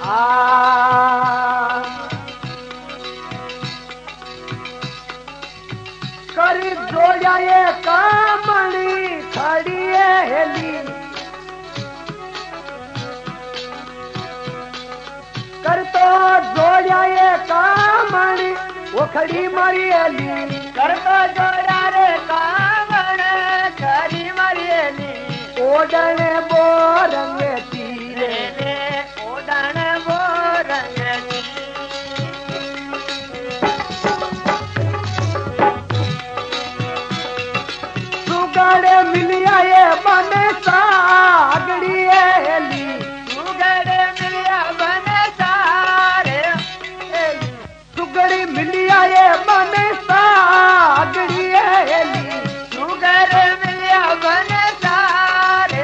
कर जोड़ा ये कामणी खड़ी हेली कर तो जोड़ा ये कामणी वो खड़ी मारी हेली कर तो जोड़ा रे कामण खड़ी मारी हेली ओडने बोरंग तीरे रे ओडन बोरंग सुगड़े मिलिया ये बन सागड़ी हेली सुगड़े मिलिया बन सारे सुगड़ी मिलिया ये बन सागड़ी हेली सुगड़े मिलिया बन सारे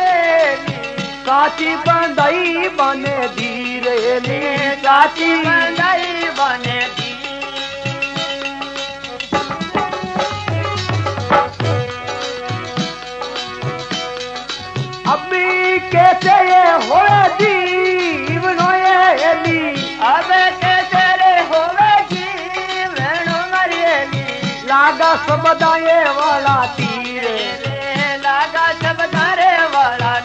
काची बंदाई बने धीरे ली काची बंदाई बने धी अभी कैसे ये हो जीवनो ये ली अब कैसे रे होवे जीवनो मरियली लागा सबदाए वाला तीरे रे लागा सबदारे वाला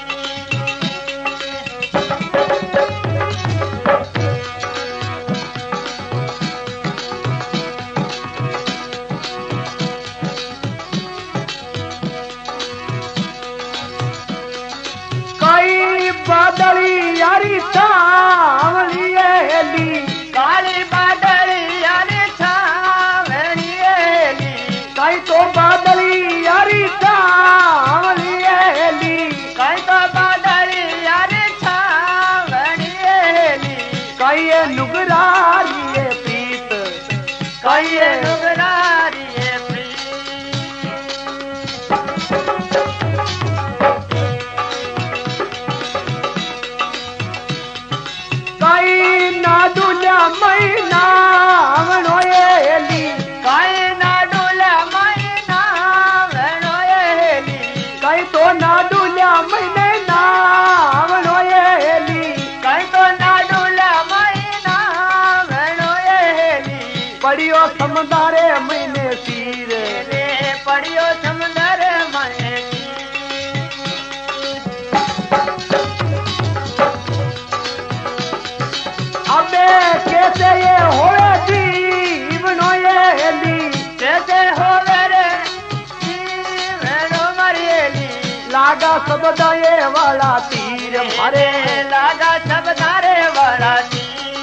बादली यारी छावनी हेली काली बादली यारी छावनी हेली कई तो बादली यारी छावनी हेली कई तो बादली यारी छावनी हेली कई नुगरारी है प्रीत कई नुगरारी है महीना हेली कई नाडुला महीना हेली कई तो नाडुला महीने नाम हेली कई तो नाडुला महीना हेली पढ़ियो समुदारे महीने सीर रे पढ़ियो समुदारे महीने अबे कैसे ये हो जीवनो ये हेली कैसे हो रे जीवनो मरियली लागा सबदाए वाला तीर मारे लागा सबदारे वाला तीर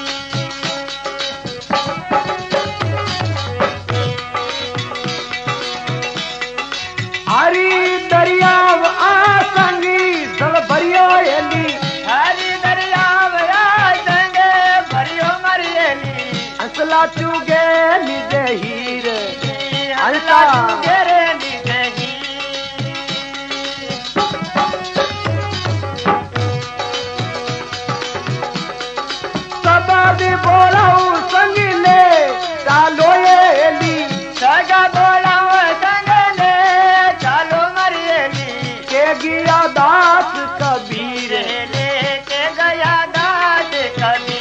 हरी दरियाव आसंगी दल भरियो हेली हरी दरियाव आसंगे भरियो मरियली असला चुगे निजे हीर असला चुगे रे निजे सबद बोलाऊ संगले चालो ये हेली सगा बोलाऊ संगले चालो मरियली के गिया दास कबीर ले के गया दास कबीर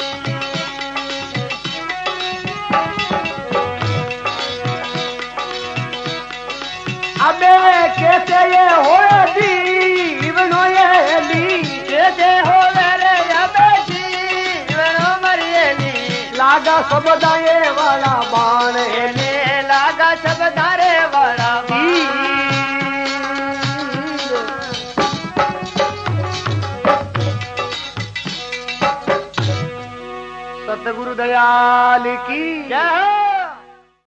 अबे कैसे ये हो जीवनो ये हेली कैसे हो रे अबे जीवनो मरियली लागा सबदाए वाला बाण हेली लागा सबदारे वाला सतगुरु दयाल की जय।